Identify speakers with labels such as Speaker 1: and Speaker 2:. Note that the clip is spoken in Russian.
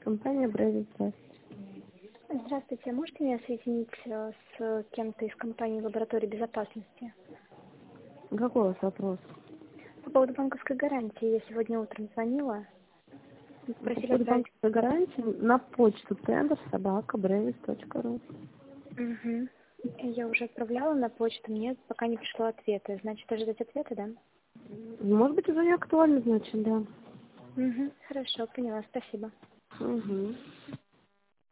Speaker 1: компания Брейвис.
Speaker 2: Здравствуйте, можете меня соединить с кем-то из компании лаборатории безопасности?
Speaker 1: Какой у вас вопрос?
Speaker 2: По поводу банковской гарантии. Я сегодня утром звонила. Просили
Speaker 1: По
Speaker 2: отправить...
Speaker 1: банковской гарантии на почту tender@brevis.ru.
Speaker 2: Угу. Я уже отправляла на почту, мне пока не пришло ответа. Значит, ожидать ответа, да?
Speaker 1: Может быть, уже не актуально, значит, да.
Speaker 2: Угу. Хорошо, поняла, спасибо.
Speaker 1: Угу.